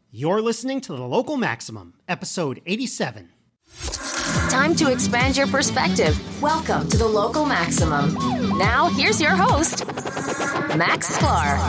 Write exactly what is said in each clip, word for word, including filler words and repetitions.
You're listening to The Local Maximum, episode eighty-seven. Time to expand your perspective. Welcome to The Local Maximum. Now, here's your host, Max Sklar.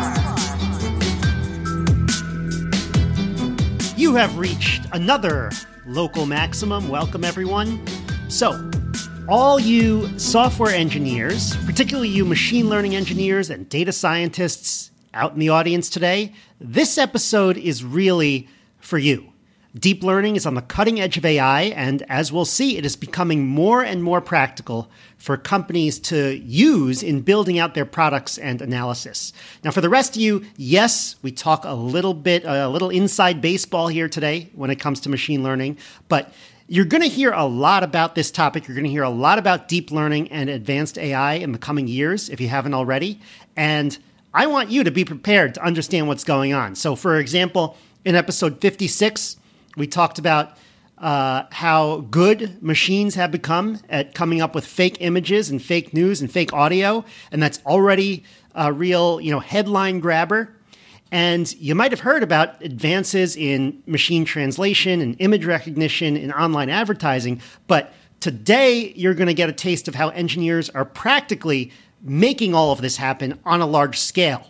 You have reached another Local Maximum. Welcome, everyone. So, all you software engineers, particularly you machine learning engineers and data scientists out in the audience today, this episode is really for you. Deep learning is on the cutting edge of A I, and as we'll see, it is becoming more and more practical for companies to use in building out their products and analysis. Now, for the rest of you, yes, we talk a little bit, a little inside baseball here today when it comes to machine learning, but you're going to hear a lot about this topic. You're going to hear a lot about deep learning and advanced A I in the coming years, if you haven't already. And I want you to be prepared to understand what's going on. So, for example, in episode fifty-six, we talked about uh, how good machines have become at coming up with fake images and fake news and fake audio, and that's already a real, you know, headline grabber. And you might have heard about advances in machine translation and image recognition in online advertising, but today you're going to get a taste of how engineers are practically making all of this happen on a large scale.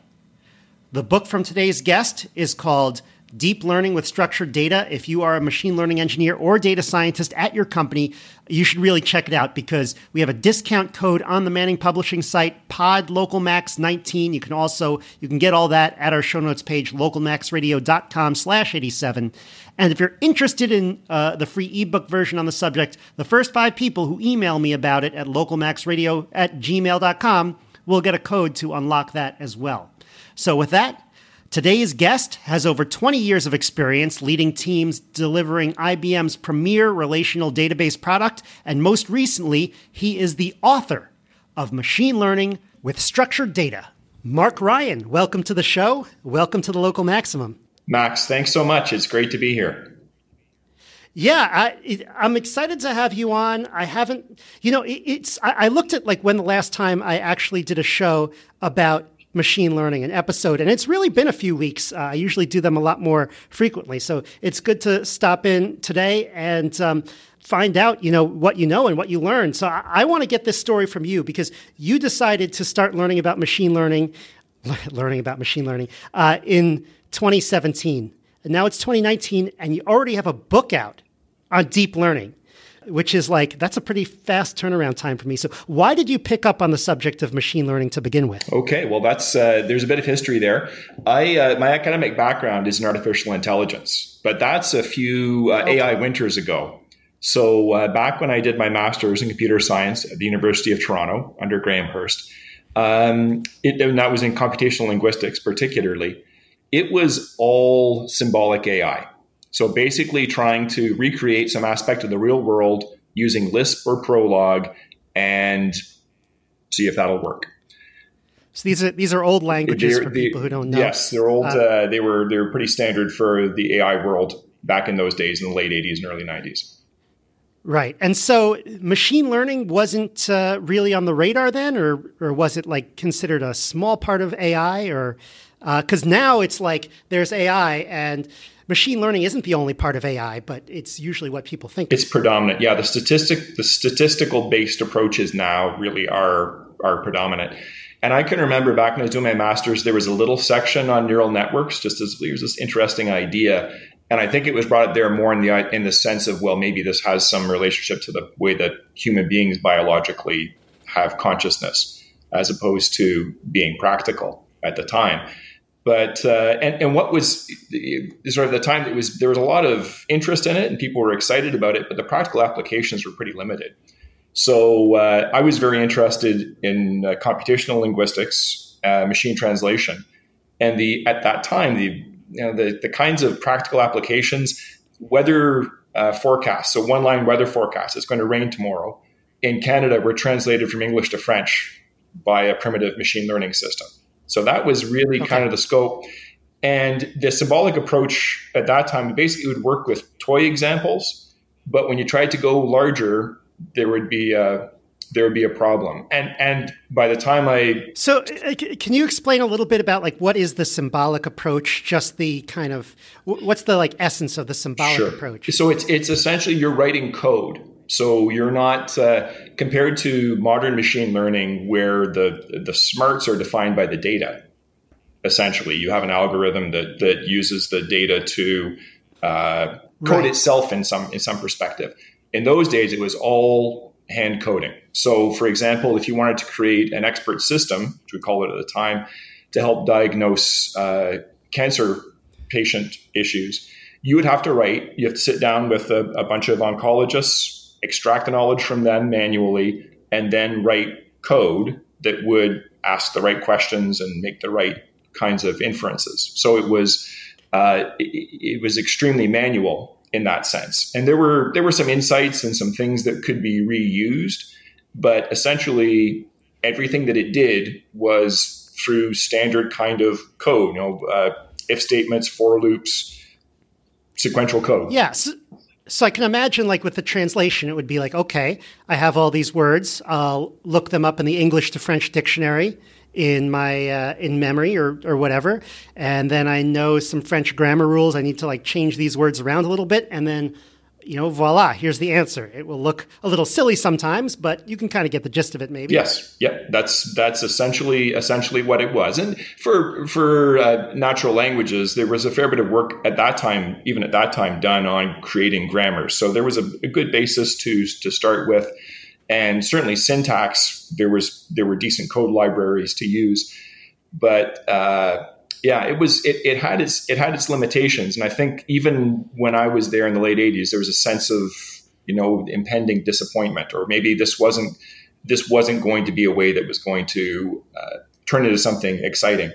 The book from today's guest is called Deep Learning with Structured Data. If you are a machine learning engineer or data scientist at your company, you should really check it out because we have a discount code on the Manning Publishing site, pod local max nineteen. You can also, you can get all that at our show notes page, localmaxradio.com slash 87. And if you're interested in uh, the free ebook version on the subject, the first five people who email me about it at localmaxradio at gmail dot com will get a code to unlock that as well. So with that, today's guest has over twenty years of experience leading teams delivering I B M's premier relational database product, and most recently, he is the author of Machine Learning with Structured Data. Mark Ryan, welcome to the show. Welcome to the Local Maximum. Max, thanks so much. It's great to be here. Yeah, I, I'm excited to have you on. I haven't, you know, it, it's, I, I looked at like when the last time I actually did a show about machine learning, an episode, and it's really been a few weeks. Uh, I usually do them a lot more frequently. So it's good to stop in today and um, find out, you know, what you know and what you learned. So I, I want to get this story from you because you decided to start learning about machine learning, learning about machine learning uh, in twenty seventeen. And now it's twenty nineteen, and you already have a book out on deep learning, which is like, that's a pretty fast turnaround time for me. So why did you pick up on the subject of machine learning to begin with? Okay, well, that's uh, there's a bit of history there. I uh, my academic background is in artificial intelligence, but that's a few uh, okay. A I winters ago. So uh, back when I did my master's in computer science at the University of Toronto under Graham Hurst, um, it, and that was in computational linguistics particularly, it was all symbolic A I. So basically trying to recreate some aspect of the real world using Lisp or Prolog and see if that'll work. So these are these are old languages they're, for they, people who don't know. Yes, they're old. Uh, uh, they were they were pretty standard for the A I world back in those days in the late eighties and early nineties. Right. And so machine learning wasn't uh, really on the radar then, or or was it like considered a small part of A I? Or because uh, now it's like there's A I and machine learning isn't the only part of A I, but it's usually what people think. It's predominant. Yeah, the statistic, the statistical based approaches now really are are predominant. And I can remember back when I was doing my master's, there was a little section on neural networks, just as there was this interesting idea. And I think it was brought there more in the in the sense of, well, maybe this has some relationship to the way that human beings biologically have consciousness, as opposed to being practical at the time. But uh, and and what was sort of the time that was there was a lot of interest in it and people were excited about it, but the practical applications were pretty limited. So uh, I was very interested in uh, computational linguistics, uh, machine translation, and the at that time the you know the the kinds of practical applications, weather uh, forecasts. So one line weather forecast, it's going to rain tomorrow. In Canada, were translated from English to French by a primitive machine learning system. So that was really okay. kind of the scope. And the symbolic approach at that time basically would work with toy examples. But when you tried to go larger, there would be uh, there would be a problem. And and by the time I... So uh, can you explain a little bit about like what is the symbolic approach? Just the kind of, what's the like essence of the symbolic sure. approach? So it's it's essentially you're writing code. So you're not, uh, compared to modern machine learning where the the smarts are defined by the data. Essentially, you have an algorithm that that uses the data to uh, code right. itself in some in some perspective. In those days, it was all hand coding. So, for example, if you wanted to create an expert system, which we called it at the time, to help diagnose uh, cancer patient issues, you would have to write, you have to sit down with a, a bunch of oncologists, extract the knowledge from them manually, and then write code that would ask the right questions and make the right kinds of inferences. So it was uh, it, it was extremely manual in that sense. And there were there were some insights and some things that could be reused, but essentially everything that it did was through standard kind of code, you know, uh, if statements, for loops, sequential code. Yeah. So, so I can imagine like with the translation, it would be like, okay, I have all these words. I'll look them up in the English to French dictionary in my uh, in memory or or whatever, and then I know some French grammar rules. I need to like change these words around a little bit, and then, you know, voila, here's the answer. It will look a little silly sometimes, but you can kind of get the gist of it, maybe. Yes, yeah, that's that's essentially essentially what it was. And for for uh, natural languages, there was a fair bit of work at that time, even at that time, done on creating grammars. So there was a, a good basis to to start with. And certainly syntax, there was there were decent code libraries to use, but uh, yeah, it was it, it had its it had its limitations. And I think even when I was there in the late eighties, there was a sense of, you know, impending disappointment, or maybe this wasn't this wasn't going to be a way that was going to uh, turn into something exciting.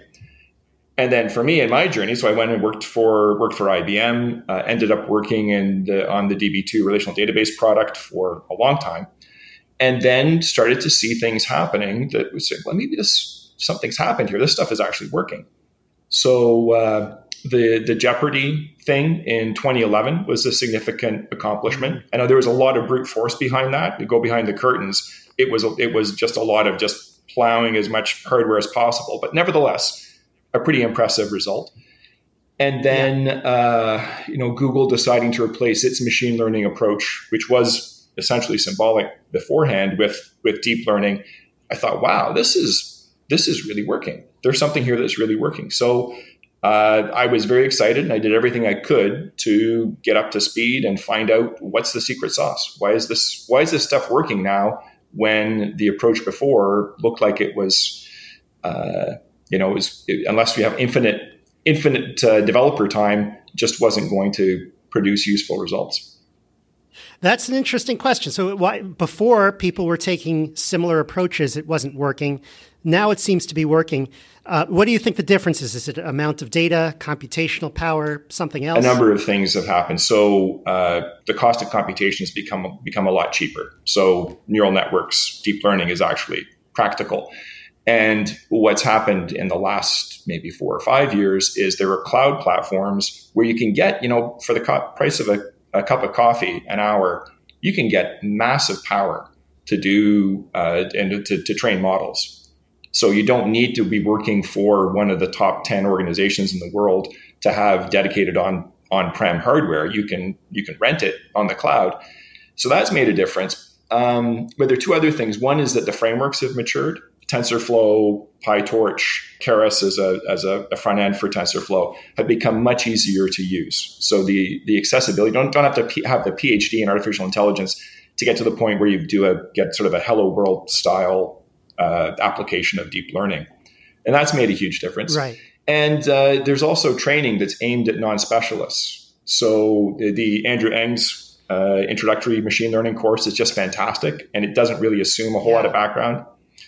And then for me in my journey, so I went and worked for worked for I B M, uh, ended up working in the, on the D B two relational database product for a long time. And then started to see things happening that was saying, well, maybe this something's happened here. This stuff is actually working. So uh, the the Jeopardy thing in twenty eleven was a significant accomplishment. I know there was a lot of brute force behind that. You go behind the curtains, it was it was just a lot of just plowing as much hardware as possible. But nevertheless, a pretty impressive result. And then yeah. uh, you know, Google deciding to replace its machine learning approach, which was essentially symbolic beforehand, with with deep learning. I thought, wow, this is this is really working. There's something here that's really working. So uh, I was very excited, and I did everything I could to get up to speed and find out what's the secret sauce. Why is this why is this stuff working now when the approach before looked like it was, uh, you know, it was, it, unless we have infinite infinite uh, developer time, just wasn't going to produce useful results. That's an interesting question. So why, before people were taking similar approaches, it wasn't working. Now it seems to be working. Uh, what do you think the difference is? Is it amount of data, computational power, something else? A number of things have happened. So uh, the cost of computation has become become a lot cheaper. So neural networks, deep learning is actually practical. And what's happened in the last maybe four or five years is there are cloud platforms where you can get, you know, for the co- price of a a cup of coffee an hour, you can get massive power to do uh, and to, to train models. So you don't need to be working for one of the top ten organizations in the world to have dedicated on on-prem hardware. You can you can rent it on the cloud. So that's made a difference. Um, but there are two other things. One is that the frameworks have matured. TensorFlow, PyTorch, Keras as a as a, a front end for TensorFlow have become much easier to use. So the the accessibility, don't don't have to P, have the PhD in artificial intelligence to get to the point where you do a get sort of a hello world style uh, application of deep learning, and that's made a huge difference. Right. And uh, there's also training that's aimed at non-specialists. So the, the Andrew Ng's uh, introductory machine learning course is just fantastic, and it doesn't really assume a whole yeah. lot of background.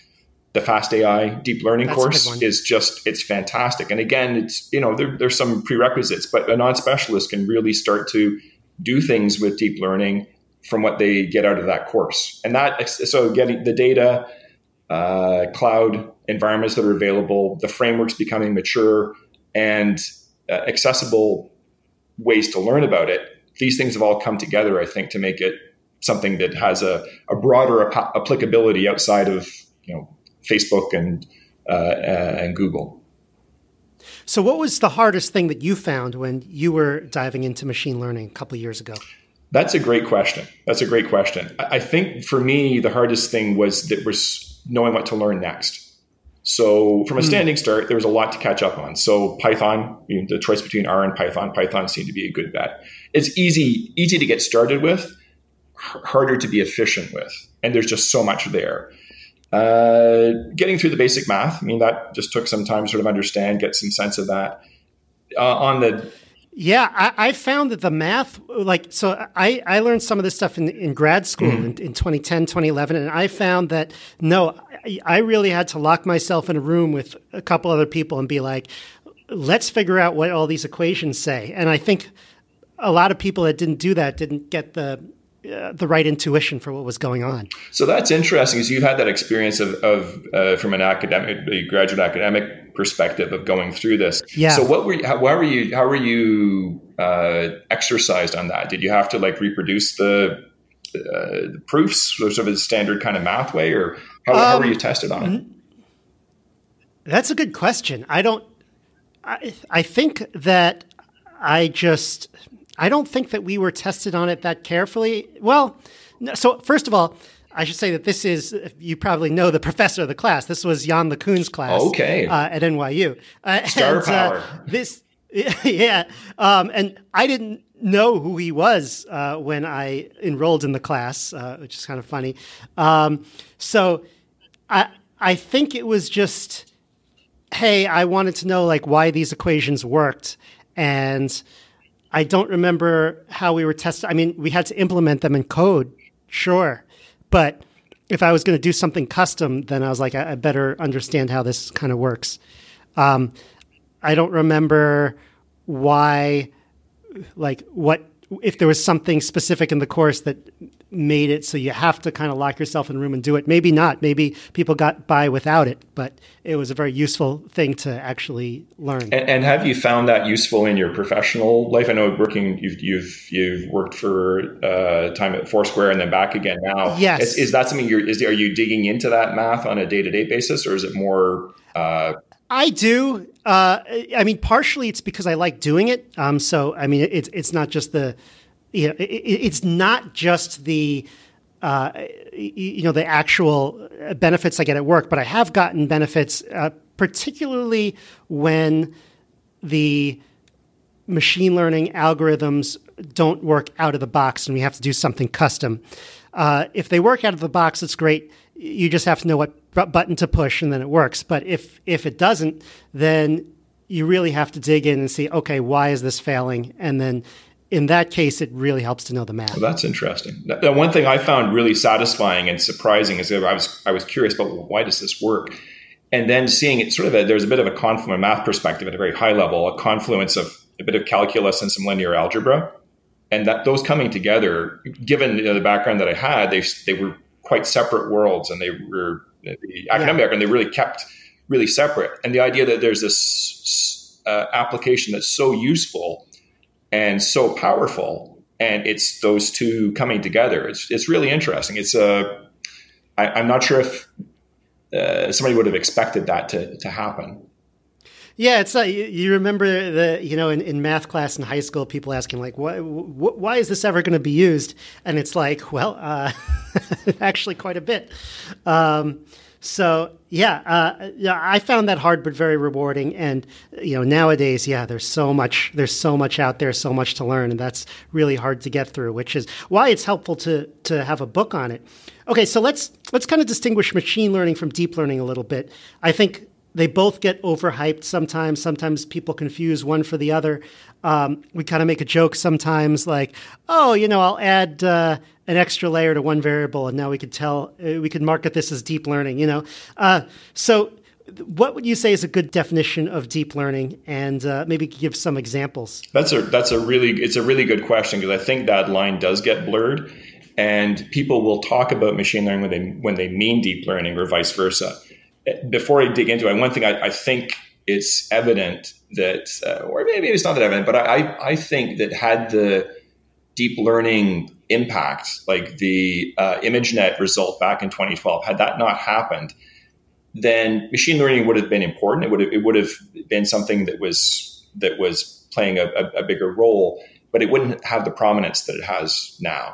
The Fast A I deep learning That's course is just, it's fantastic. And again, it's, you know, there, there's some prerequisites, but a non-specialist can really start to do things with deep learning from what they get out of that course. And that, so getting the data, uh, cloud environments that are available, the frameworks becoming mature, and uh, accessible ways to learn about it. These things have all come together, I think, to make it something that has a, a broader ap- applicability outside of, you know, Facebook and uh, uh, and Google. So what was the hardest thing that you found when you were diving into machine learning a couple of years ago? That's a great question. That's a great question. I think for me, the hardest thing was that was knowing what to learn next. So from a standing start, there was a lot to catch up on. So Python, you know, the choice between R and Python, Python seemed to be a good bet. It's easy, easy to get started with, h- harder to be efficient with. And there's just so much there. Uh, getting through the basic math, I mean, that just took some time to sort of understand, get some sense of that. Uh, on the Yeah, I, I found that the math, like, so I, I learned some of this stuff in, in grad school mm. in, in twenty ten, twenty eleven, and I found that, no, I, I really had to lock myself in a room with a couple other people and be like, let's figure out what all these equations say. And I think a lot of people that didn't do that didn't get the uh, the right intuition for what was going on. So that's interesting, because you had that experience of, of uh, from an academic, a graduate academic perspective of going through this. Yeah. So what were you, how, how were you, how were you uh, exercised on that? Did you have to like reproduce the, uh, the proofs, sort of a standard kind of math way, or how, um, how were you tested on it? That's a good question. I don't, I, I think that I just, I don't think that we were tested on it that carefully. Well, no, so first of all, I should say that this is, you probably know the professor of the class. This was Jan LeCun's class okay. uh, at N Y U. Uh, Star and, power. Uh, this, yeah. Um, and I didn't know who he was uh, when I enrolled in the class, uh, which is kind of funny. Um, so I, I think it was just, hey, I wanted to know like why these equations worked. And I don't remember how we were tested. I mean, we had to implement them in code, sure. But if I was going to do something custom, then I was like, I, I better understand how this kind of works. Um, I don't remember why, like what, if there was something specific in the course that made it so you have to kind of lock yourself in a room and do it. Maybe not. Maybe people got by without it, but it was a very useful thing to actually learn. And, and have you found that useful in your professional life? I know working, you've you've you've worked for uh, time at Foursquare and then back again now. Yes. Is, is that something you're? Is are you digging into that math on a day to day basis, or is it more? Uh, I do. Uh, I mean, partially it's because I like doing it. Um, so I mean, it's it's not just the. You know, it, it's not just the, uh, you know, the actual benefits I get at work, but I have gotten benefits, uh, particularly when the machine learning algorithms don't work out of the box and we have to do something custom. Uh, if they work out of the box, it's great. You just have to know what button to push and then it works. But if if it doesn't, then you really have to dig in and see, okay, why is this failing? And then in that case, it really helps to know the math. Well, that's interesting. The one thing I found really satisfying and surprising is that I was I was curious about, well, why does this work? And then seeing it sort of, a, there's a bit of a confluence, math perspective at a very high level, a confluence of a bit of calculus and some linear algebra. And that those coming together, given you know, the background that I had, they they were quite separate worlds, and they were the academic yeah. background, they really kept really separate. And the idea that there's this uh, application that's so useful and so powerful, and it's those two coming together. It's it's really interesting. It's a, uh, I'm not sure if uh, somebody would have expected that to to happen. Yeah, it's like, you remember the, you know, in, in math class in high school, people asking like, why, wh- why is this ever going to be used? And it's like, well, uh, actually quite a bit. Um, so yeah, uh, yeah, I found that hard, but very rewarding. And, you know, nowadays, yeah, there's so much, there's so much out there, so much to learn, and that's really hard to get through, which is why it's helpful to, to have a book on it. Okay. So let's, let's kind of distinguish machine learning from deep learning a little bit. I think they both get overhyped sometimes. Sometimes people confuse one for the other. Um, we kind of make a joke sometimes like, oh, you know, I'll add uh, an extra layer to one variable, and now we could tell, uh, we could market this as deep learning, you know. Uh, so what would you say is a good definition of deep learning, and uh, maybe give some examples? That's a, that's a really, it's a really good question, because I think that line does get blurred, and people will talk about machine learning when they, when they mean deep learning or vice versa. Before I dig into it, one thing I, I think it's evident that, uh, or maybe it's not that evident, but I, I think that had the deep learning impact, like the uh, ImageNet result back in twenty twelve, had that not happened, then machine learning would have been important. It would have, it would have been something that was that was playing a, a, a bigger role, but it wouldn't have the prominence that it has now.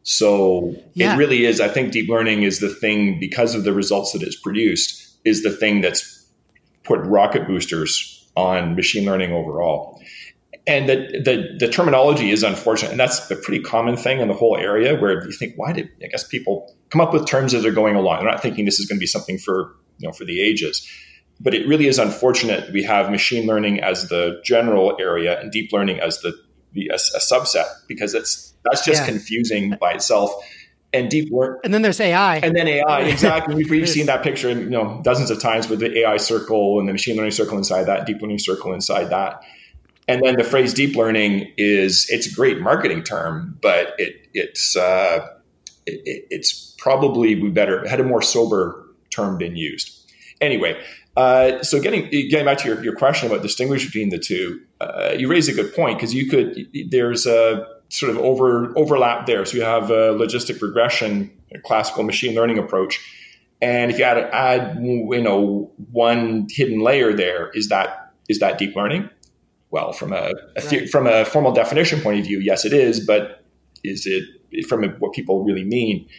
So yeah. It really is, I think deep learning is the thing, because of the results that it's produced, is the thing that's put rocket boosters on machine learning overall. And the, the, the terminology is unfortunate. And that's a pretty common thing in the whole area, where you think, why did, I guess people come up with terms as they're going along. They're not thinking this is going to be something for, you know, for the ages. But it really is unfortunate we have machine learning as the general area and deep learning as the, the a, a subset, because it's that's just yeah. confusing by itself. And deep learning, and then there's A I, and then A I. Exactly, we've, we've seen that picture, you know, dozens of times with the A I circle and the machine learning circle inside that, deep learning circle inside that. And then the phrase deep learning is, it's a great marketing term, but it it's uh, it, it's probably better had a more sober term been used. Anyway, uh, so getting getting back to your, your question about distinguish between the two, uh, you raise a good point, because you could there's a sort of over overlap there. So you have a logistic regression, a classical machine learning approach, and if you add add you know one hidden layer there, is that is that deep learning? Well, from a, a right. the, from a formal definition point of view, yes, it is. But is it from a, what people really mean?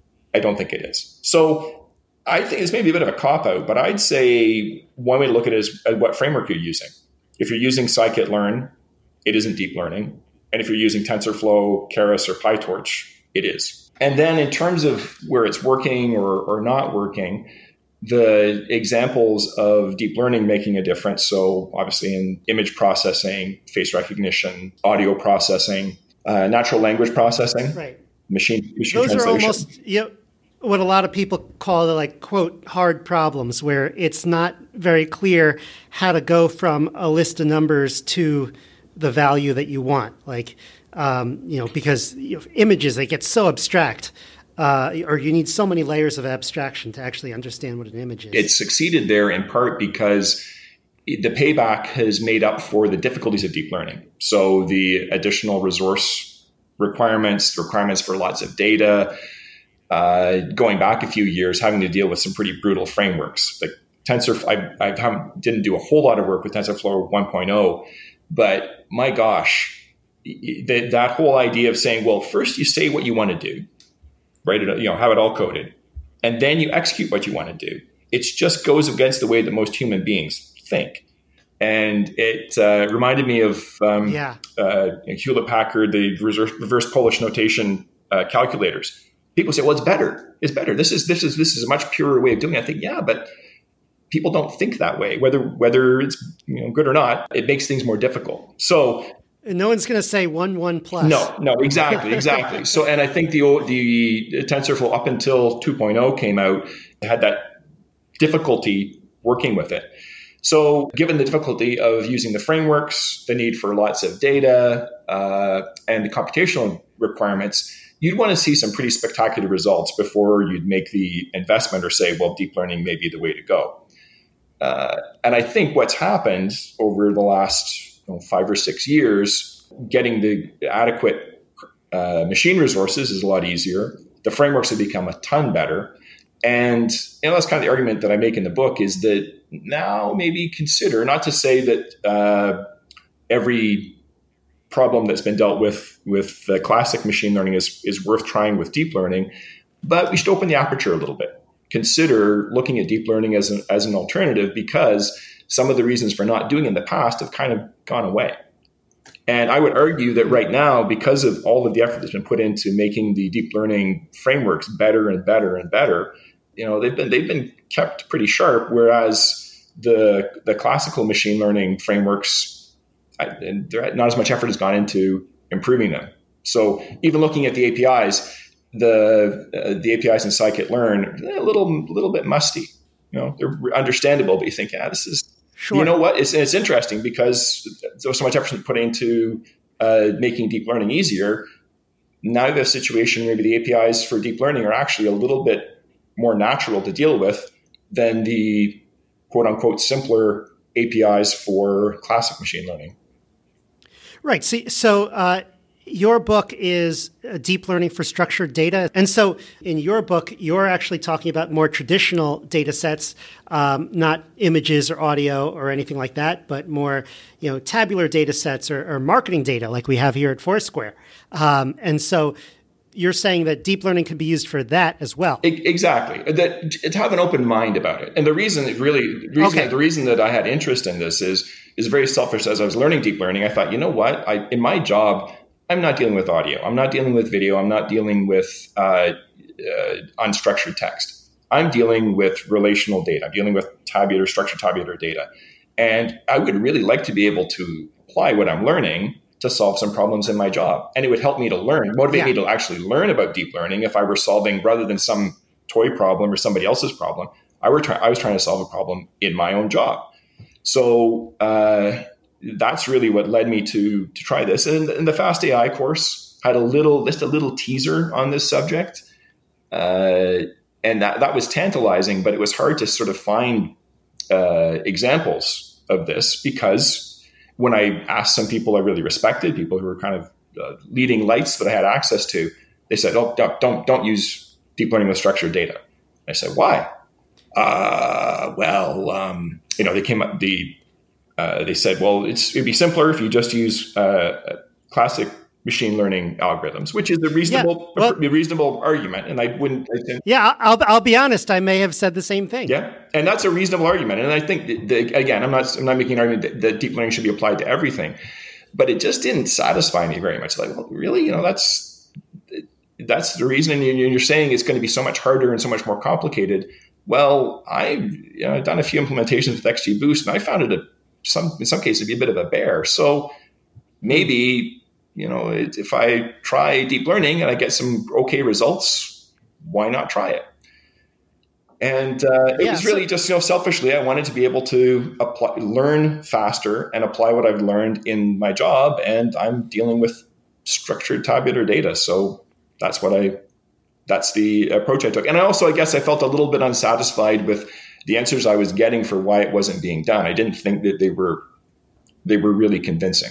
I don't think it is. So I think it's maybe a bit of a cop-out, but I'd say one way to look at it is at what framework you're using. If you're using scikit-learn, it isn't deep learning. And if you're using TensorFlow, Keras, or PyTorch, it is. And then in terms of where it's working or, or not working, the examples of deep learning making a difference, so obviously in image processing, face recognition, audio processing, uh, natural language processing, right. machine, machine Those translation. are almost you know, what a lot of people call, like, quote, hard problems, where it's not very clear how to go from a list of numbers to the value that you want. Like, um, you know, because you know, images, they get so abstract. Uh, or you need so many layers of abstraction to actually understand what an image is. It succeeded there in part because the payback has made up for the difficulties of deep learning. So the additional resource requirements, requirements for lots of data, uh, going back a few years, having to deal with some pretty brutal frameworks. Like TensorFlow, I, I didn't do a whole lot of work with TensorFlow one point oh, but my gosh, the, that whole idea of saying, well, first you say what you want to do, write it, you know, have it all coded, and then you execute what you want to do. It just goes against the way that most human beings think. And it uh, reminded me of um, yeah. uh, Hewlett-Packard, the reverse, reverse Polish notation uh, calculators. People say, well, it's better. It's better. This is this is this is a much purer way of doing it. I think, yeah, but people don't think that way. Whether whether it's you know good or not, it makes things more difficult. So no one's going to say one one plus. No, no, exactly, exactly. So, and I think the the TensorFlow up until two point oh came out had that difficulty working with it. So, given the difficulty of using the frameworks, the need for lots of data, uh, and the computational requirements, you'd want to see some pretty spectacular results before you'd make the investment or say, well, deep learning may be the way to go. Uh, and I think what's happened over the last you know, five or six years, getting the adequate uh, machine resources is a lot easier. The frameworks have become a ton better. And you know, that's kind of the argument that I make in the book, is that now maybe consider, not to say that uh, every problem that's been dealt with with the classic machine learning is, is worth trying with deep learning, but we should open the aperture a little bit. Consider looking at deep learning as an, as an alternative, because some of the reasons for not doing it in the past have kind of gone away. And I would argue that right now, because of all of the effort that's been put into making the deep learning frameworks better and better and better, you know, they've been they've been kept pretty sharp, whereas the the classical machine learning frameworks, I, and not as much effort has gone into improving them. So even looking at the A P Is, the uh, the A P Is in scikit-learn, a little little bit musty. You know, they're understandable, but you think, yeah, this is. Sure. You know what? It's, it's interesting because there was so much effort put into uh, making deep learning easier. Now you have a situation where maybe the A P Is for deep learning are actually a little bit more natural to deal with than the quote unquote simpler A P Is for classic machine learning. Right. See, so uh, your book is Deep Learning for Structured Data. And so in your book, you're actually talking about more traditional data sets, um, not images or audio or anything like that, but more, you know, tabular data sets or, or marketing data like we have here at Foursquare. Um, and so you're saying that deep learning can be used for that as well. Exactly. That to have an open mind about it. And the reason really, the reason, okay. the reason that I had interest in this is is very selfish. As I was learning deep learning, I thought, you know what? I in my job, I'm not dealing with audio. I'm not dealing with video. I'm not dealing with uh, uh, unstructured text. I'm dealing with relational data. I'm dealing with tabular, structured tabular data. And I would really like to be able to apply what I'm learning to solve some problems in my job. And it would help me to learn, motivate yeah. me to actually learn about deep learning if I were solving, rather than some toy problem or somebody else's problem, I, were try- I was trying to solve a problem in my own job. So uh, that's really what led me to to try this. And, and the Fast A I course had a little, just a little teaser on this subject. Uh, and that, that was tantalizing, but it was hard to sort of find uh, examples of this, because when I asked some people I really respected, people who were kind of uh, leading lights that I had access to, they said, "Oh, don't don't, don't use deep learning with structured data." I said, "Why?" Uh, well, um, you know, they came up the uh, they said, "Well, it's it'd be simpler if you just use uh, classic machine learning algorithms," which is a reasonable yeah, well, a reasonable argument. And I wouldn't. I yeah, I'll I'll be honest. I may have said the same thing. Yeah, and that's a reasonable argument. And I think that, that, again, I'm not I'm not making an argument that, that deep learning should be applied to everything, but it just didn't satisfy me very much. Like, well, really, you know, that's that's the reason. And you're saying it's going to be so much harder and so much more complicated. Well, I've you know, done a few implementations with XGBoost, and I found it a, some in some cases to be a bit of a bear. So maybe. You know, if I try deep learning and I get some okay results, why not try it? And uh, it yeah, was really so- just, you know, selfishly, I wanted to be able to apply, learn faster and apply what I've learned in my job. And I'm dealing with structured tabular data. So that's what I, that's the approach I took. And I also, I guess I felt a little bit unsatisfied with the answers I was getting for why it wasn't being done. I didn't think that they were, they were really convincing.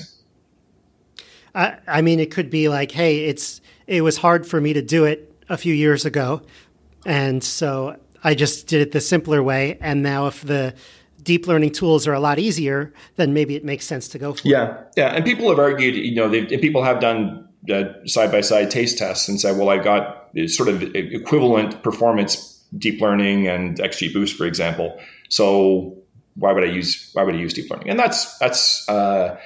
I, I mean, it could be like, hey, it's it was hard for me to do it a few years ago, and so I just did it the simpler way. And now if the deep learning tools are a lot easier, then maybe it makes sense to go for yeah. it. Yeah, and people have argued, you know, they, people have done uh, side-by-side taste tests and said, well, I got sort of equivalent performance deep learning and XGBoost, for example. So why would I use why would I use deep learning? And that's that's uh,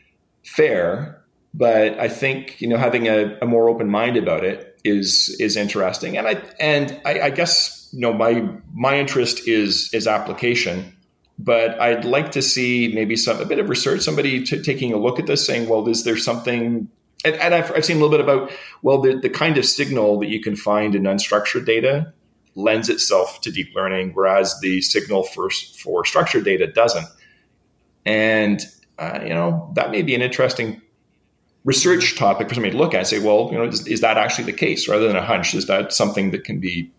fair. But I think, you know, having a, a more open mind about it is is interesting, and I and I, I guess you know my my interest is is application, but I'd like to see maybe some a bit of research, somebody t- taking a look at this, saying, well, is there something? And, and I've, I've seen a little bit about well, the the kind of signal that you can find in unstructured data lends itself to deep learning, whereas the signal for for structured data doesn't. And uh, you know, that may be an interesting research topic for somebody to look at and say, well, you know, is, is that actually the case rather than a hunch? Is that something that can be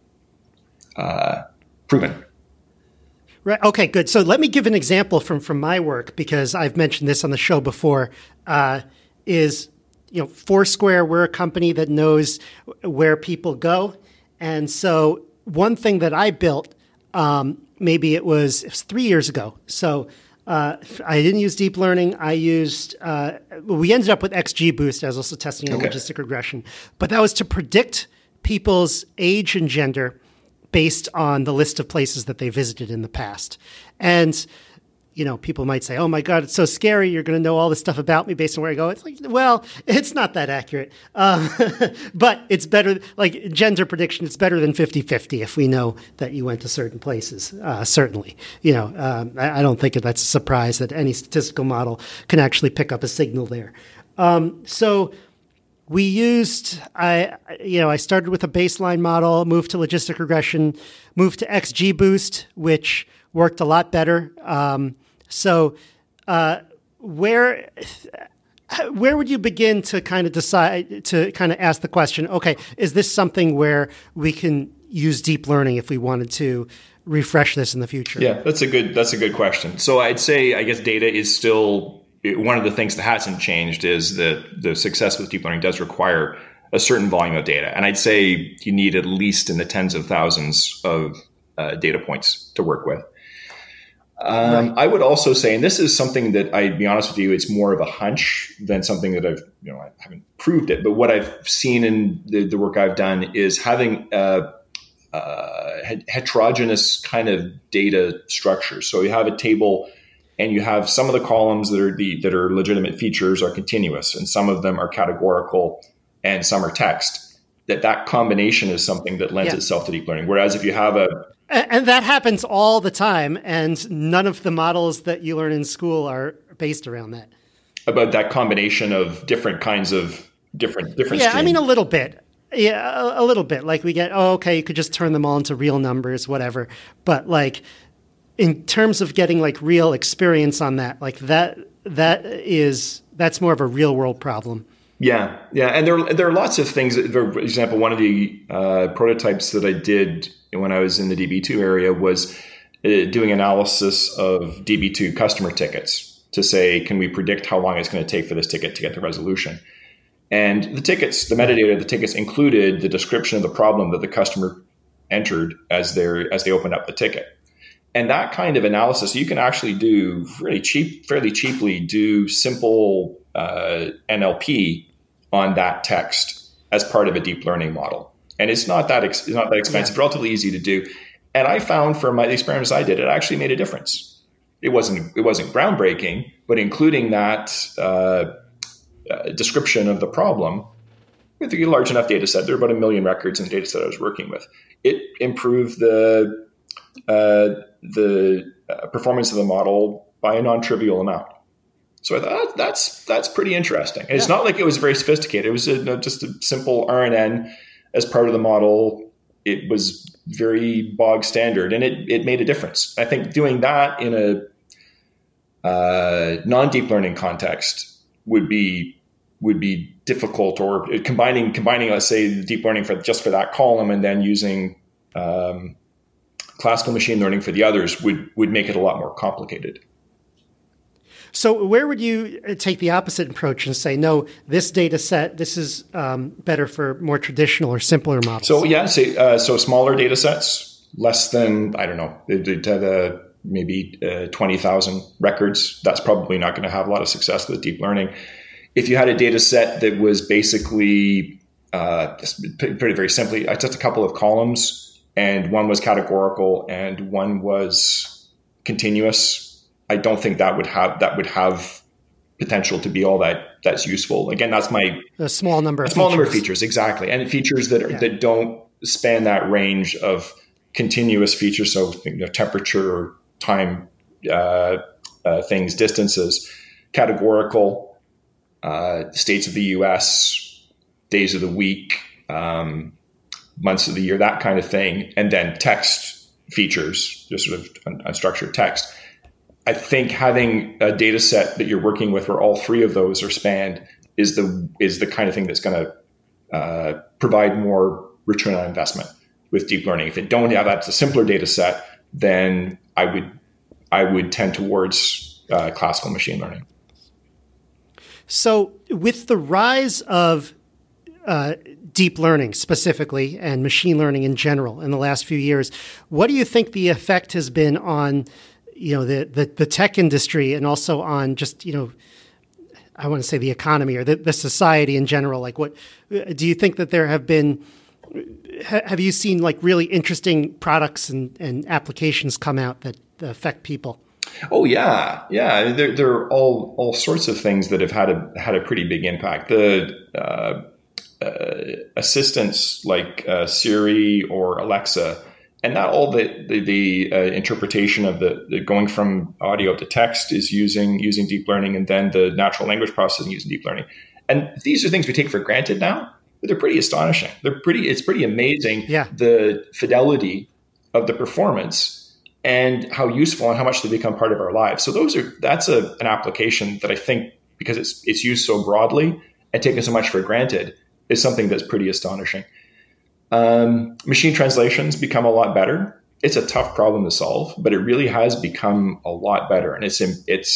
uh, proven? Right. Okay, good. So let me give an example from, from my work, because I've mentioned this on the show before, uh, is, you know, Foursquare, we're a company that knows where people go. And so one thing that I built, um, maybe it was, it was three years ago. So Uh, I didn't use deep learning. I used, uh, we ended up with XGBoost. I was also testing on okay. logistic regression. But that was to predict people's age and gender based on the list of places that they visited in the past. And, you know, people might say, oh my God, it's so scary. You're going to know all this stuff about me based on where I go. It's like, well, it's not that accurate. Um, but it's better, like gender prediction, it's better than fifty-fifty if we know that you went to certain places, uh, certainly. You know, um, I, I don't think that's a surprise that any statistical model can actually pick up a signal there. Um, so we used, I, you know, I started with a baseline model, moved to logistic regression, moved to XGBoost, which worked a lot better. Um, So, uh, where where would you begin to kind of decide to kind of ask the question? Okay, is this something where we can use deep learning if we wanted to refresh this in the future? Yeah, that's a good that's a good question. So I'd say I guess data is still it, one of the things that hasn't changed is that the success with deep learning does require a certain volume of data. And I'd say you need at least in the tens of thousands of uh, data points to work with. Um, right. I would also say, and this is something that I'd be honest with you, it's more of a hunch than something that I've, you know, I haven't proved it, but what I've seen in the, the work I've done is having a, a heterogeneous kind of data structure. So you have a table and you have some of the columns that are the, that are legitimate features are continuous, and some of them are categorical and some are text. That that combination is something that lends yeah. itself to deep learning. Whereas if you have a And that happens all the time, and none of the models that you learn in school are based around that. About that combination of different kinds of different different. Yeah, streams. I mean a little bit. Yeah, a, a little bit. Like we get, oh, okay, you could just turn them all into real numbers, whatever. But like, in terms of getting like real experience on that, like that that is that's more of a real world problem. Yeah, yeah, and there there are lots of things. For example, one of the uh, prototypes that I did when I was in the D B two area was uh, doing analysis of D B two customer tickets to say, can we predict how long it's going to take for this ticket to get to resolution? And the tickets, the metadata of the tickets included the description of the problem that the customer entered as they as they opened up the ticket. And that kind of analysis, you can actually do really cheap, fairly cheaply, do simple uh, N L P on that text as part of a deep learning model. And it's not that ex- it's not that expensive, yeah. relatively easy to do. And I found from my the experiments I did, it actually made a difference. It wasn't it wasn't groundbreaking, but including that uh, uh, description of the problem with a large enough data set, there were about a million records in the data set I was working with. It improved the uh, the uh, performance of the model by a non-trivial amount. So I thought that's that's pretty interesting. And yeah. It's not like it was very sophisticated. It was a, just a simple R N N as part of the model. It was very bog standard, and it it made a difference. I think doing that in a uh, non-deep learning context would be would be difficult, or combining combining let's say deep learning for just for that column and then using um, classical machine learning for the others would would make it a lot more complicated. So where would you take the opposite approach and say, no, this data set, this is um, better for more traditional or simpler models? So yeah, say, uh, so smaller data sets, less than, I don't know, uh, maybe uh, twenty thousand records. That's probably not going to have a lot of success with deep learning. If you had a data set that was basically, uh, pretty very simply, just a couple of columns, and one was categorical and one was continuous, I don't think that would have that would have potential to be all that that's useful. Again, that's my a small number of a small features. number of features, exactly, and features that are, yeah. that don't span that range of continuous features. So, you know, temperature, or time, uh, uh, things, distances, categorical, uh, states of the U S, days of the week, um, months of the year, that kind of thing, and then text features, just sort of unstructured text. I think having a data set that you're working with where all three of those are spanned is the is the kind of thing that's going to uh, provide more return on investment with deep learning. If it don't have that's a simpler data set, then I would I would tend towards uh, classical machine learning. So with the rise of uh, deep learning specifically and machine learning in general in the last few years, what do you think the effect has been on you know, the, the, the tech industry and also on just, you know, I want to say the economy or the, the society in general? Like what, do you think that there have been, have you seen like really interesting products and, and applications come out that affect people? Oh yeah. Yeah. There, there are all, all sorts of things that have had a, had a pretty big impact. The, uh, uh, assistants like uh, Siri or Alexa, and not all the the, the uh, interpretation of the, the going from audio to text is using using deep learning, and then the natural language processing using deep learning. And these are things we take for granted now, but they're pretty astonishing. They're pretty. It's pretty amazing. Yeah. The fidelity of the performance and how useful and how much they become part of our lives. So those are that's a an application that I think, because it's it's used so broadly and taken so much for granted, is something that's pretty astonishing. Um, machine translations become a lot better. It's a tough problem to solve, but it really has become a lot better. And it's, it's,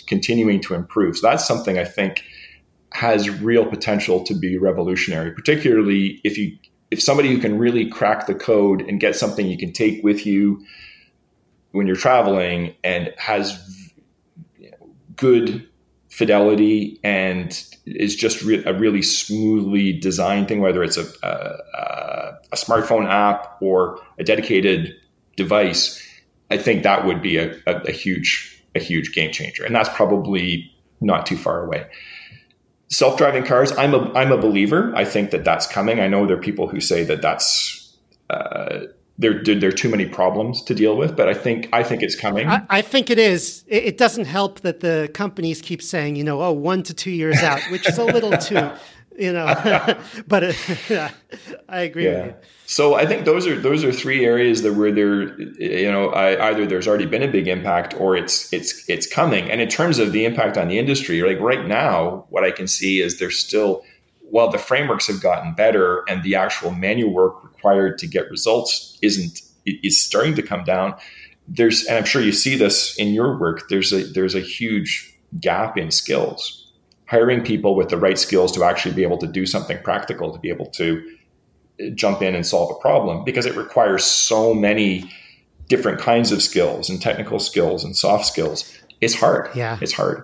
continuing to improve. So that's something I think has real potential to be revolutionary, particularly if you if somebody who can really crack the code and get something you can take with you when you're traveling and has, you know, good fidelity and is just re- a really smoothly designed thing, whether it's a, a, a smartphone app or a dedicated device, I think that would be a, a, a huge, a huge game changer. And that's probably not too far away. Self-driving cars, I'm a, I'm a believer. I think that that's coming. I know there are people who say that that's, uh, there, there are too many problems to deal with, but I think I think it's coming. I, I think it is. It, it doesn't help that the companies keep saying, you know, oh, one to two years out, which is a little too, you know. But it, yeah, I agree yeah. with you. So I think those are those are three areas that where there, you know, I, either there's already been a big impact or it's it's it's coming. And in terms of the impact on the industry, like right now, what I can see is there's still, while the frameworks have gotten better and the actual manual work required to get results isn't is starting to come down, there's, and I'm sure you see this in your work, there's a there's a huge gap in skills. Hiring people with the right skills to actually be able to do something practical, to be able to jump in and solve a problem, because it requires so many different kinds of skills and technical skills and soft skills. It's hard. Yeah. It's hard.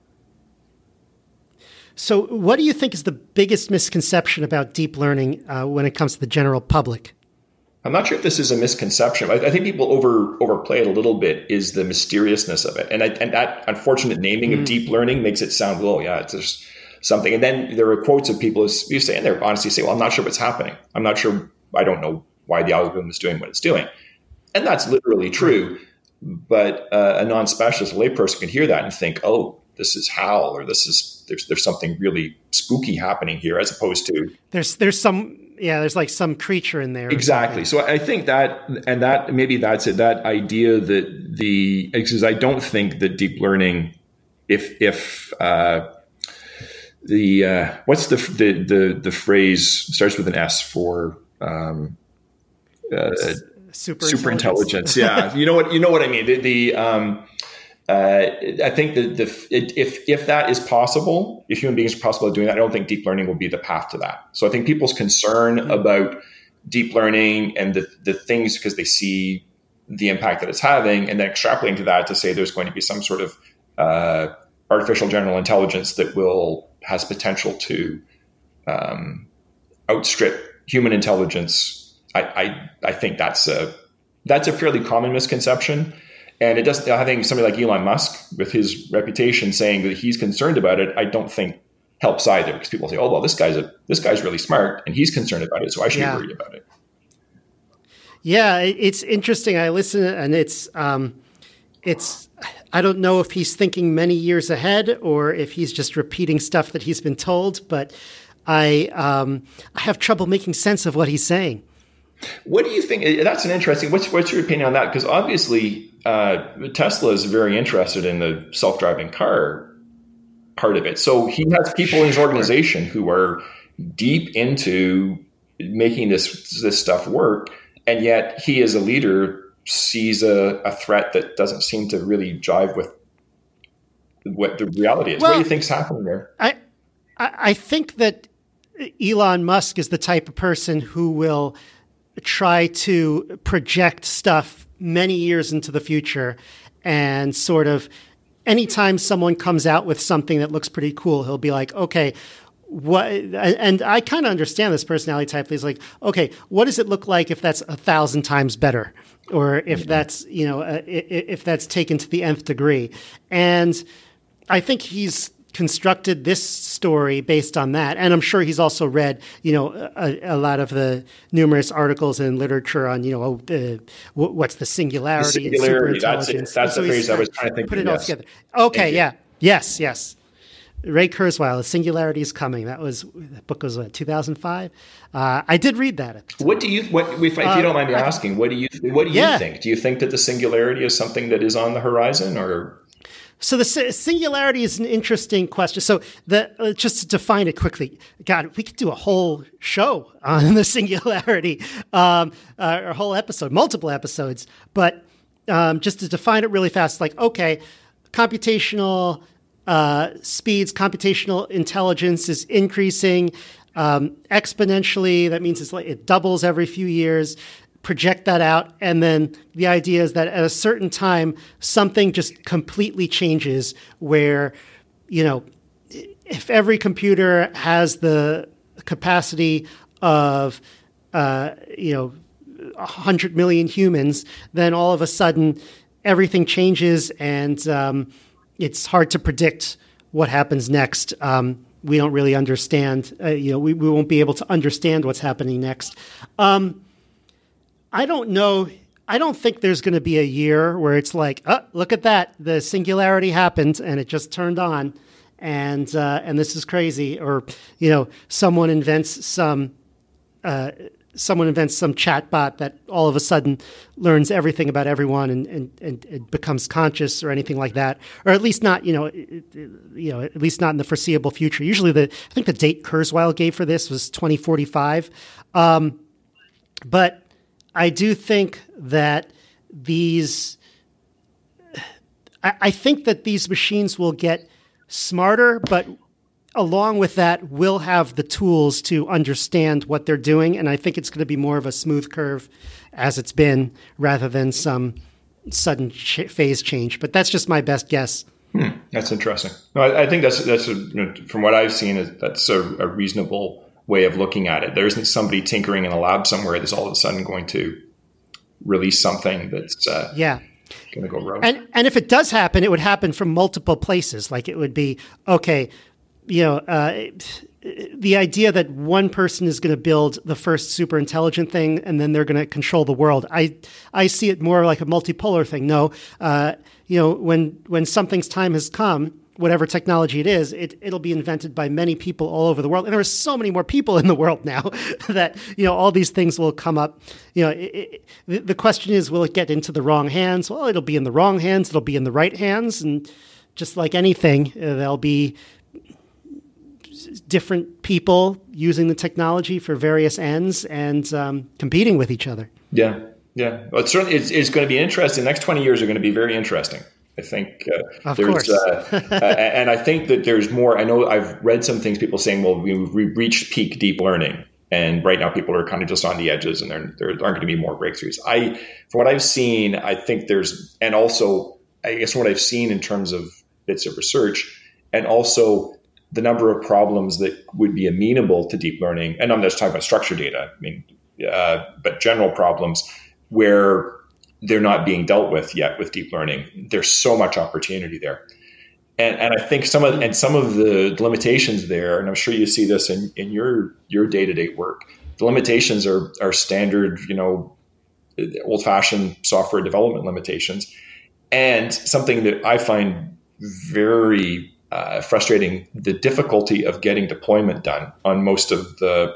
So what do you think is the biggest misconception about deep learning uh, when it comes to the general public? I'm not sure if this is a misconception. I, I think people over overplay it a little bit, is the mysteriousness of it. And, I, and that unfortunate naming mm. of deep learning makes it sound, well, yeah, it's just something. And then there are quotes of people who say, and they're honestly say, well, I'm not sure what's happening. I'm not sure. I don't know why the algorithm is doing what it's doing. And that's literally true. But uh, a non-specialist, a layperson can hear that and think, oh, this is HAL, or this is, there's, there's something really spooky happening here, as opposed to there's, there's some, yeah, there's like some creature in there. Exactly. So I think that, and that maybe that's it, that idea that the, because I don't think that deep learning, if, if, uh, the uh, what's the, the the the phrase starts with an S for um, uh, super super intelligence? Yeah, you know what you know what I mean. The, the um, uh, I think that the it, if if that is possible, if human beings are possible at doing that, I don't think deep learning will be the path to that. So I think people's concern mm-hmm. about deep learning and the the things, because they see the impact that it's having, and then extrapolating to that to say there's going to be some sort of uh, artificial general intelligence that will has potential to um, outstrip human intelligence. I, I I think that's a that's a fairly common misconception, and it doesn't. Having somebody like Elon Musk with his reputation saying that he's concerned about it, I don't think helps either, because people say, "Oh, well, this guy's a this guy's really smart and he's concerned about it, so I should yeah. be worried about it." Yeah, it's interesting. I listen, and it's um, it's. I don't know if he's thinking many years ahead or if he's just repeating stuff that he's been told, but I um, I have trouble making sense of what he's saying. What do you think? That's an interesting. What's what's your opinion on that? Because obviously, uh, Tesla is very interested in the self-driving car part of it. So he has people in his organization who are deep into making this this stuff work, and yet he, as a leader, sees a, a threat that doesn't seem to really jive with what the reality is. Well, what do you think's happening there? I, I think that Elon Musk is the type of person who will try to project stuff many years into the future, and sort of anytime someone comes out with something that looks pretty cool, he'll be like, okay, what, and I kind of understand this personality type. He's like, okay, what does it look like if that's a thousand times better? Or if mm-hmm. that's, you know, uh, if that's taken to the nth degree. And I think he's constructed this story based on that. And I'm sure he's also read, you know, a, a lot of the numerous articles and literature on, you know, oh, uh, what's the singularity, the singularity and superintelligence. That's, it. that's so the phrase I was trying to think Put of. it all yes. together. Okay, yeah. Yes, yes. Ray Kurzweil, Singularity is Coming. That was, that book was what, two thousand five? Uh, I did read that. What do you, what, if, if you don't mind me uh, asking, what do you, what do you yeah. think? Do you think that the singularity is something that is on the horizon, or? So the singularity is an interesting question. So the, uh, just to define it quickly, God, we could do a whole show on the singularity, um, uh, or a whole episode, multiple episodes. But um, just to define it really fast, like, okay, computational uh, speeds, computational intelligence is increasing um, exponentially. That means it's like it doubles every few years. Project that out, and then the idea is that at a certain time, something just completely changes where, you know, if every computer has the capacity of, uh, you know, one hundred million humans, then all of a sudden everything changes, and um, it's hard to predict what happens next. Um, we don't really understand, uh, you know, we, we won't be able to understand what's happening next. Um, I don't know. I don't think there's going to be a year where it's like, oh, look at that. The singularity happened and it just turned on. And uh, and this is crazy. Or, you know, someone invents some uh, someone invents some chatbot that all of a sudden learns everything about everyone and, and, and it becomes conscious or anything like that. Or at least not, you know, it, it, you know, at least not in the foreseeable future. Usually the I think the date Kurzweil gave for this was twenty forty-five. Um, but I do think that these, I, I think that these machines will get smarter, but along with that, we'll have the tools to understand what they're doing. And I think it's going to be more of a smooth curve as it's been rather than some sudden ch- phase change. But that's just my best guess. Hmm, that's interesting. No, I, I think that's, that's a, you know, from what I've seen, that's a, a reasonable way of looking at it. There isn't somebody tinkering in a lab somewhere that's all of a sudden going to release something that's uh, yeah. going to go rogue. And and if it does happen, it would happen from multiple places. Like it would be, okay, you know, uh, the idea that one person is going to build the first super intelligent thing and then they're going to control the world. I I see it more like a multipolar thing. No, uh, you know, when when something's time has come, whatever technology it is, it, it'll be invented by many people all over the world. And there are so many more people in the world now that, you know, all these things will come up. You know, it, it, the question is, will it get into the wrong hands? Well, it'll be in the wrong hands. It'll be in the right hands. And just like anything, uh, there'll be different people using the technology for various ends and um, competing with each other. Yeah. Yeah. Well, it's certainly, it's, it's going to be interesting. The next twenty years are going to be very interesting. I think uh, of there's, uh, uh, and I think that there's more. I know I've read some things, people saying, well, we, we reached peak deep learning. And right now people are kind of just on the edges and there, there aren't going to be more breakthroughs. I, from what I've seen, I think there's, and also I guess what I've seen in terms of bits of research and also the number of problems that would be amenable to deep learning. And I'm just talking about structured data. I mean, uh, but general problems where they're not being dealt with yet with deep learning. There's so much opportunity there. And and I think some of and some of the limitations there, and I'm sure you see this in, in your your day-to-day work, the limitations are are standard, you know, old-fashioned software development limitations. And something that I find very uh, frustrating, the difficulty of getting deployment done on most of the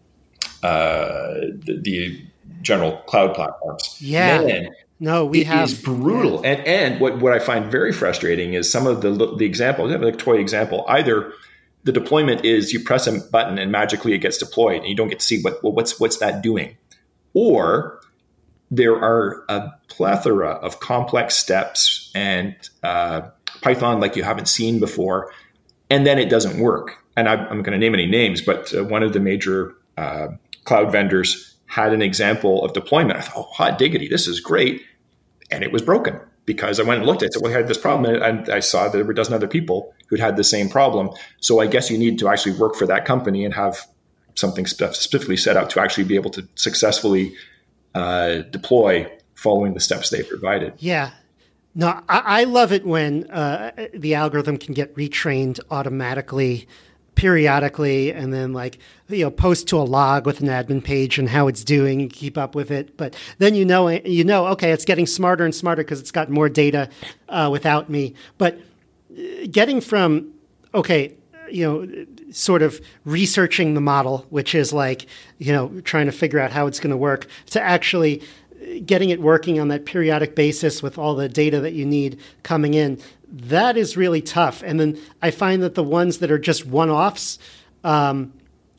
uh, the, the general cloud platforms. Yeah. Man, no, we it have. is brutal. Yeah. And and what, what I find very frustrating is some of the the examples, like a toy example, either the deployment is you press a button and magically it gets deployed and you don't get to see what well, what's what's that doing. Or there are a plethora of complex steps and uh, Python like you haven't seen before, and then it doesn't work. And I, I'm going to name any names, but uh, one of the major uh, cloud vendors had an example of deployment. I thought, oh, hot diggity, this is great. And it was broken because I went and looked at it. So we had this problem and I saw that there were a dozen other people who'd had the same problem. So I guess you need to actually work for that company and have something specifically set up to actually be able to successfully uh, deploy following the steps they provided. Yeah. No, I, I love it when uh, the algorithm can get retrained automatically periodically and then like, you know, post to a log with an admin page and how it's doing and keep up with it. But then, you know, you know, okay, it's getting smarter and smarter because it's got more data uh, without me. But getting from, okay, you know, sort of researching the model, which is like, you know, trying to figure out how it's going to work, to actually getting it working on that periodic basis with all the data that you need coming in, that is really tough. And then I find that the ones that are just one-offs, um,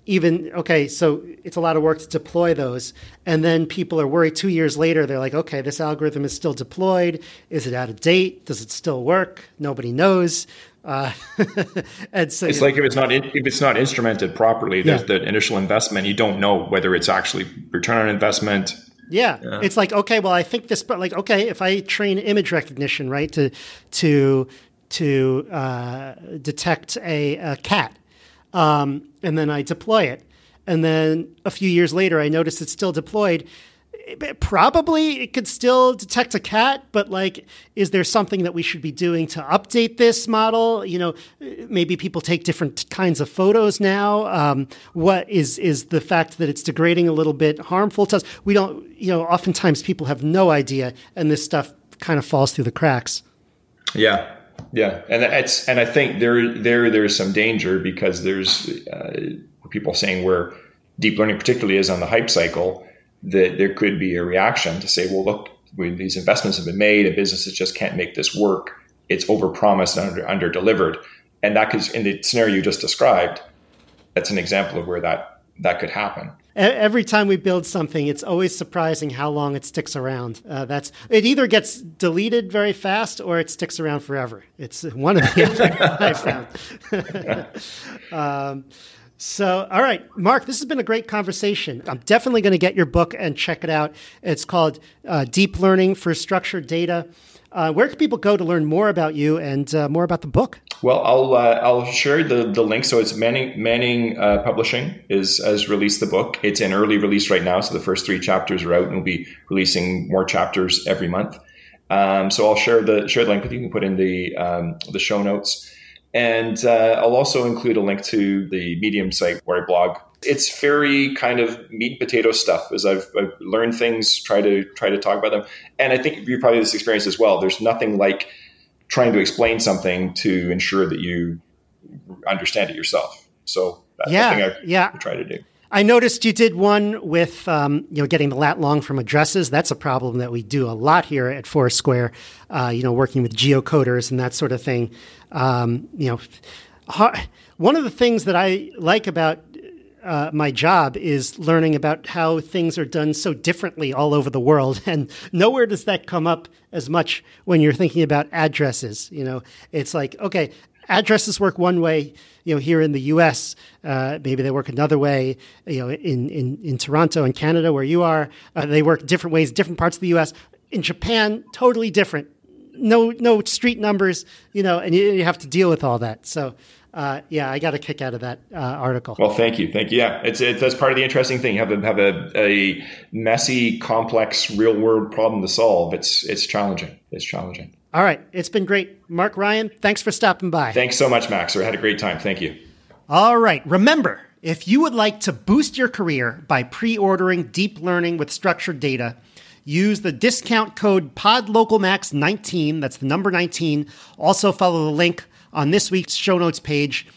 even, okay, so it's a lot of work to deploy those. And then people are worried two years later, they're like, okay, this algorithm is still deployed. Is it out of date? Does it still work? Nobody knows. Uh, and so it's like if it's not if it's not instrumented properly, there's yeah. the initial investment. You don't know whether it's actually return on investment. Yeah. yeah, it's like, okay, well, I think this, but like, okay, if I train image recognition, right, to to to uh, detect a, a cat, um, and then I deploy it, and then a few years later, I notice it's still deployed. Probably it could still detect a cat, but like, is there something that we should be doing to update this model? You know, maybe people take different kinds of photos now. Um, what is, is the fact that it's degrading a little bit harmful to us? We don't, you know, oftentimes people have no idea, and this stuff kind of falls through the cracks. Yeah. Yeah. And it's, and I think there, there, there's some danger because there's uh, people saying where deep learning particularly is on the hype cycle, that there could be a reaction to say, well, look, when these investments have been made and businesses just can't make this work, it's overpromised and under, under delivered. And that could, in the scenario you just described, that's an example of where that, that could happen. Every time we build something, it's always surprising how long it sticks around. Uh, that's it either gets deleted very fast or it sticks around forever. It's one of the other I found. um, So, all right, Mark, this has been a great conversation. I'm definitely going to get your book and check it out. It's called uh, Deep Learning for Structured Data. Uh, where can people go to learn more about you and uh, more about the book? Well, I'll uh, I'll share the, the link. So it's Manning Manning uh, Publishing is has released the book. It's in early release right now. So the first three chapters are out, and we'll be releasing more chapters every month. Um, so I'll share the share the link with you. You can put in the um, the show notes. And uh, I'll also include a link to the Medium site where I blog. It's very kind of meat and potato stuff as I've, I've learned things, try to try to talk about them. And I think you probably have this experience as well. There's nothing like trying to explain something to ensure that you understand it yourself. So that's yeah, the thing I yeah. try to do. I noticed you did one with, um, you know, getting the lat long from addresses. That's a problem that we do a lot here at Foursquare, uh, you know, working with geocoders and that sort of thing. Um, you know, hard, one of the things that I like about uh, my job is learning about how things are done so differently all over the world. And nowhere does that come up as much when you're thinking about addresses. You know, it's like, okay, addresses work one way, you know, here in the U S, uh, maybe they work another way, you know, in, in, in Toronto and Canada where you are, uh, they work different ways, different parts of the U S. In Japan, totally different. No, no street numbers, you know, and you, you have to deal with all that. So, uh, yeah, I got a kick out of that uh, article. Well, thank you. Thank you. Yeah, it's, it's that's part of the interesting thing. You have a, have a, a messy, complex, real world problem to solve. It's, it's challenging. It's challenging. All right. It's been great. Mark Ryan, thanks for stopping by. Thanks so much, Max. I had a great time. Thank you. All right. Remember, if you would like to boost your career by pre-ordering deep learning with structured data, use the discount code P O D Local Max nineteen. That's the number nineteen. Also follow the link on this week's show notes page,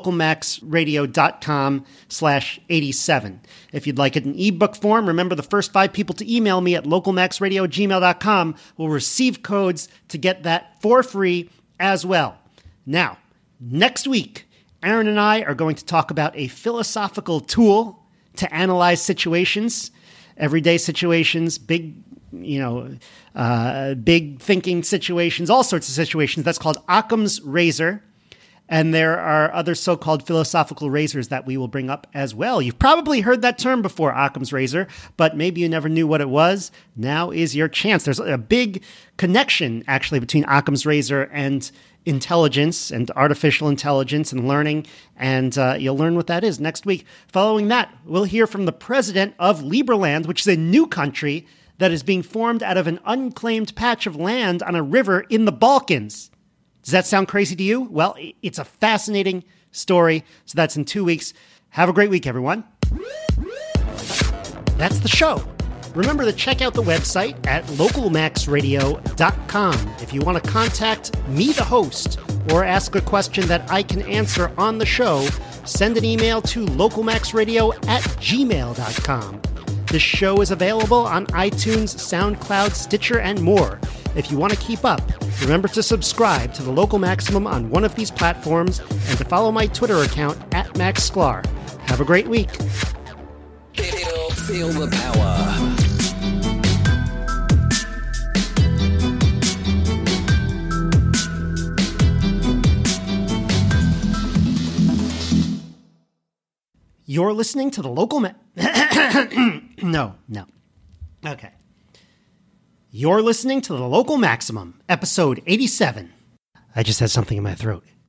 localmaxradio.com slash 87. If you'd like it in ebook form, remember the first five people to email me at localmaxradio at gmail dot com will receive codes to get that for free as well. Now, next week, Aaron and I are going to talk about a philosophical tool to analyze situations, everyday situations, big, you know, uh, big thinking situations, all sorts of situations. That's called Occam's razor. And there are other so-called philosophical razors that we will bring up as well. You've probably heard that term before, Occam's razor, but maybe you never knew what it was. Now is your chance. There's a big connection, actually, between Occam's razor and intelligence and artificial intelligence and learning, and uh, you'll learn what that is next week. Following that, we'll hear from the president of Liberland, which is a new country that is being formed out of an unclaimed patch of land on a river in the Balkans. Does that sound crazy to you? Well, it's a fascinating story. So that's in two weeks. Have a great week, everyone. That's the show. Remember to check out the website at local max radio dot com. If you want to contact me, the host, or ask a question that I can answer on the show, send an email to localmaxradio at gmail dot com. This show is available on iTunes, SoundCloud, Stitcher, and more. If you want to keep up, remember to subscribe to the Local Maximum on one of these platforms and to follow my Twitter account at Max Sklar. Have a great week. Feel, feel the power. You're listening to the local... Ma- no, no. Okay. You're listening to the Local Maximum, episode eighty-seven. I just had something in my throat.